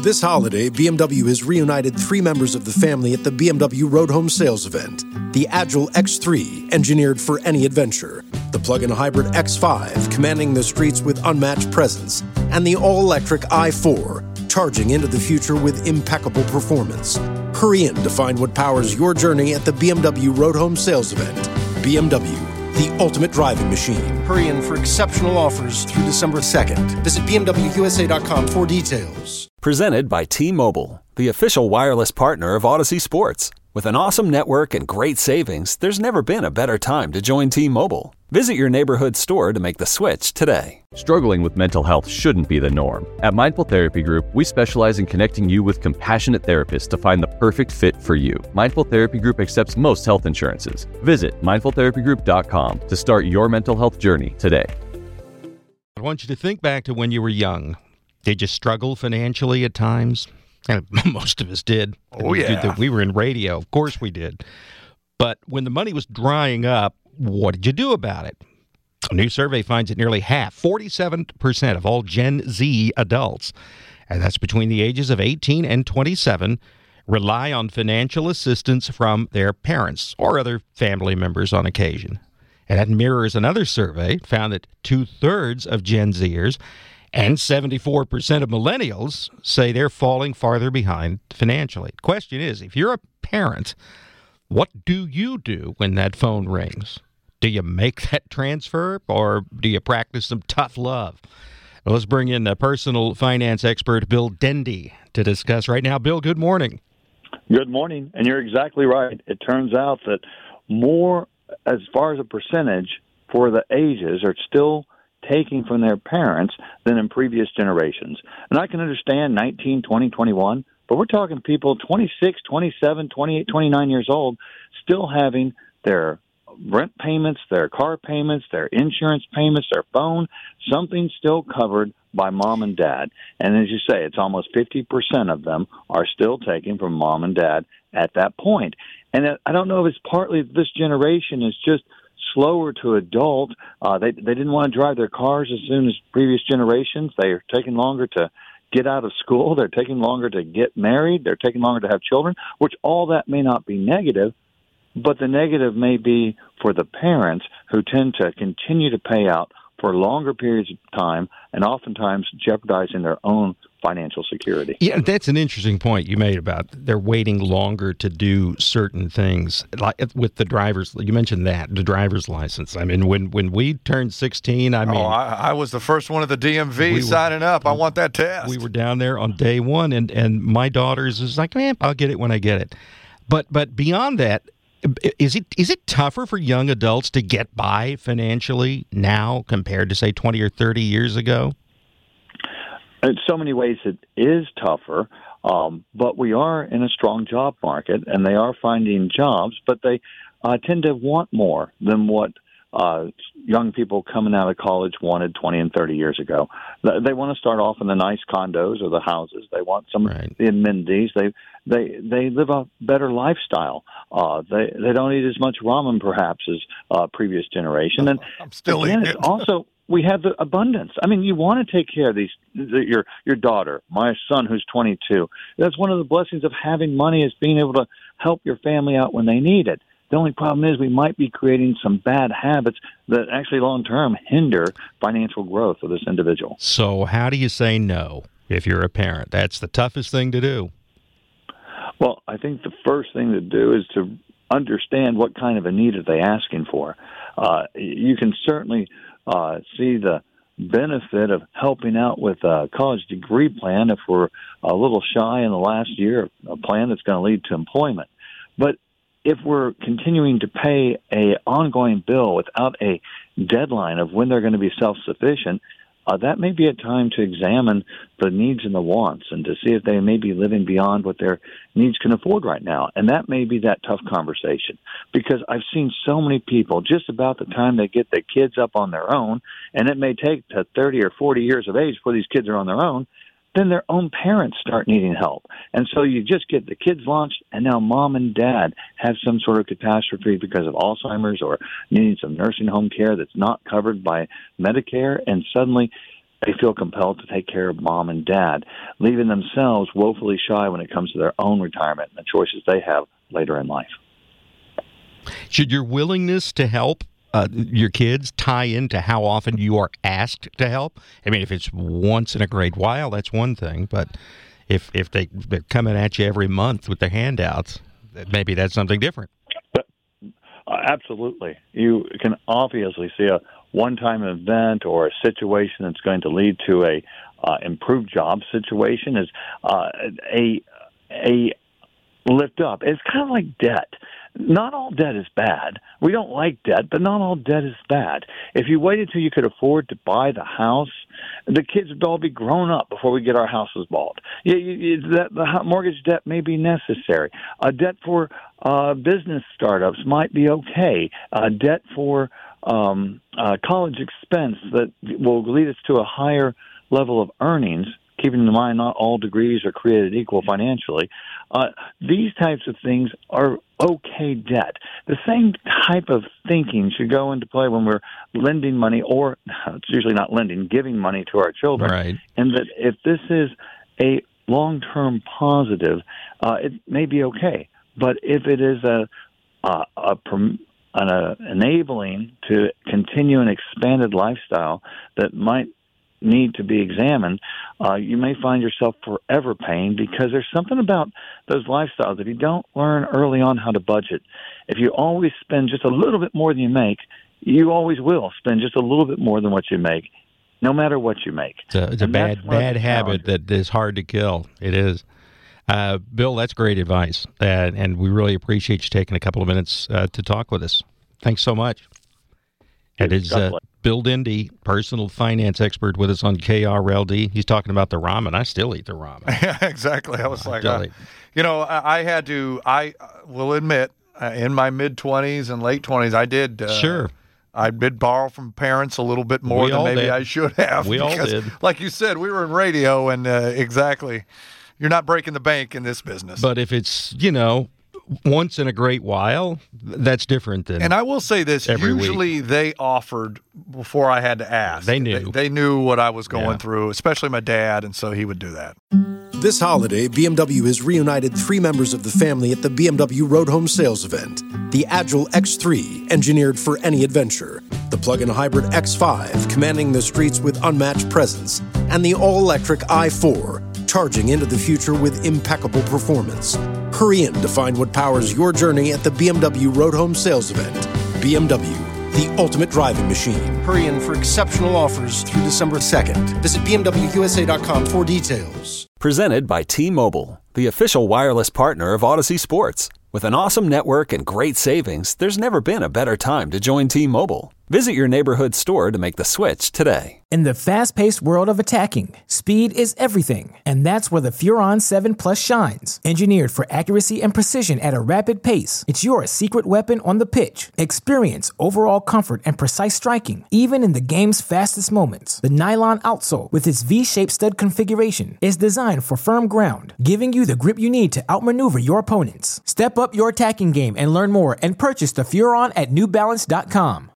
This holiday, BMW has reunited 3 members of the family at the BMW Road Home Sales event. The Agile X3, engineered for any adventure. The plug-in hybrid X5, commanding the streets with unmatched presence. And the all-electric i4, charging into the future with impeccable performance. Hurry in to find what powers your journey at the BMW Road Home Sales event. BMW, the ultimate driving machine. Hurry in for exceptional offers through December 2nd. Visit BMWUSA.com for details. Presented by T-Mobile, the official wireless partner of Odyssey Sports. With an awesome network and great savings, there's never been a better time to join T-Mobile. Visit your neighborhood store to make the switch today. Struggling with mental health shouldn't be the norm. At Mindful Therapy Group, we specialize in connecting you with compassionate therapists to find the perfect fit for you. Mindful Therapy Group accepts most health insurances. Visit mindfultherapygroup.com to start your mental health journey today. I want you to think back to when you were young. Did you struggle financially at times? Most of us did. Oh, yeah. We were in radio. Of course we did. But when the money was drying up, what did you do about it? A new survey finds that nearly half, 47% of all Gen Z adults, and that's between the ages of 18 and 27, rely on financial assistance from their parents or other family members on occasion. And that mirrors another survey found that 2/3 of Gen Zers and 74% of millennials say they're falling farther behind financially. The question is, if you're a parent, what do you do when that phone rings? Do you make that transfer, or do you practice some tough love? Well, let's bring in a personal finance expert, Bill Dendy, to discuss right now. Bill, good morning. Good morning, and you're exactly right. It turns out that more, as far as a percentage for the ages, are still taking from their parents than in previous generations. And I can understand 19, 20, 21, but we're talking people 26, 27, 28, 29 years old still having their rent payments, their car payments, their insurance payments, their phone, something still covered by mom and dad. And as you say, it's almost 50% of them are still taking from mom and dad at that point. And I don't know if it's partly this generation is just slower to adult. They didn't want to drive their cars as soon as previous generations. They are taking longer to get out of school. They're taking longer to get married. They're taking longer to have children, which all that may not be negative, but the negative may be for the parents who tend to continue to pay out for longer periods of time and oftentimes jeopardizing their own financial security. Yeah, that's an interesting point you made about they're waiting longer to do certain things. Like with the driver's, you mentioned that, the driver's license. I mean, when we turned 16, I was the first one at the DMV signing up. I want that test. We were down there on day one, and my daughter's is like, man, I'll get it when I get it. But beyond that, is it tougher for young adults to get by financially now compared to, say, 20 or 30 years ago? In so many ways it is tougher, but we are in a strong job market, and they are finding jobs, but they tend to want more than what young people coming out of college wanted 20 and 30 years ago. They want to start off in the nice condos or the houses. They want some of the amenities. They live a better lifestyle. They don't eat as much ramen perhaps as previous generation. And I'm still eating it. Also, we have the abundance. I mean, you want to take care of your daughter, my son who's 22. That's one of the blessings of having money, is being able to help your family out when they need it. The only problem is we might be creating some bad habits that actually long-term hinder financial growth of this individual. So how do you say no if you're a parent? That's the toughest thing to do. Well, I think the first thing to do is to understand what kind of a need are they asking for. You can certainly see the benefit of helping out with a college degree plan if we're a little shy in the last year, a plan that's going to lead to employment. But if we're continuing to pay a ongoing bill without a deadline of when they're going to be self-sufficient, that may be a time to examine the needs and the wants and to see if they may be living beyond what their needs can afford right now. And that may be that tough conversation, because I've seen so many people just about the time they get their kids up on their own, and it may take to 30 or 40 years of age before these kids are on their own, then their own parents start needing help. And so you just get the kids launched, and now mom and dad have some sort of catastrophe because of Alzheimer's or needing some nursing home care that's not covered by Medicare, and suddenly they feel compelled to take care of mom and dad, leaving themselves woefully shy when it comes to their own retirement and the choices they have later in life. Should your willingness to help your kids tie into how often you are asked to help? I mean, if it's once in a great while, that's one thing. But if they're coming at you every month with their handouts, maybe that's something different. Absolutely. You can obviously see a one-time event or a situation that's going to lead to a improved job situation is a lift up. It's kind of like debt. Not all debt is bad. We don't like debt, but not all debt is bad. If you waited till you could afford to buy the house, the kids would all be grown up before we get our houses bought. The mortgage debt may be necessary. A debt for business startups might be okay. A debt for college expense that will lead us to a higher level of earnings, keeping in mind not all degrees are created equal financially. These types of things are okay debt. The same type of thinking should go into play when we're lending money, or it's usually not lending, giving money to our children. Right. And that if this is a long-term positive, it may be okay. But if it is enabling to continue an expanded lifestyle that might need to be examined, you may find yourself forever paying, because there's something about those lifestyles. If you don't learn early on how to budget, if you always spend just a little bit more than you make, you always will spend just a little bit more than what you make, no matter what you make. It's a bad habit that is hard to kill. It is. Bill, that's great advice, and we really appreciate you taking a couple of minutes to talk with us. Thanks so much. It is Bill Dendy, personal finance expert, with us on KRLD. He's talking about the ramen. I still eat the ramen. Yeah, exactly. I was I will admit, in my mid-20s and late 20s, I did. Sure. I did borrow from parents a little bit more than maybe I should have. We all did. Like you said, we were in radio, and exactly, you're not breaking the bank in this business. But if it's, once in a great while, that's different than. And I will say this: usually week. They offered before I had to ask. They knew. They knew what I was going through, especially my dad, and so he would do that. This holiday, BMW has reunited 3 members of the family at the BMW Road Home Sales Event. The Agile X3, engineered for any adventure. The plug-in hybrid X5, commanding the streets with unmatched presence. And the all-electric i4, charging into the future with impeccable performance. Hurry in to find what powers your journey at the BMW Road Home Sales Event. BMW, the ultimate driving machine. Hurry in for exceptional offers through December 2nd. Visit BMWUSA.com for details. Presented by T-Mobile, the official wireless partner of Odyssey Sports. With an awesome network and great savings, there's never been a better time to join T-Mobile. Visit your neighborhood store to make the switch today. In the fast-paced world of attacking, speed is everything, and that's where the Furon 7 Plus shines. Engineered for accuracy and precision at a rapid pace, it's your secret weapon on the pitch. Experience overall comfort and precise striking, even in the game's fastest moments. The nylon outsole, with its V-shaped stud configuration, is designed for firm ground, giving you the grip you need to outmaneuver your opponents. Step up your attacking game and learn more and purchase the Furon at NewBalance.com.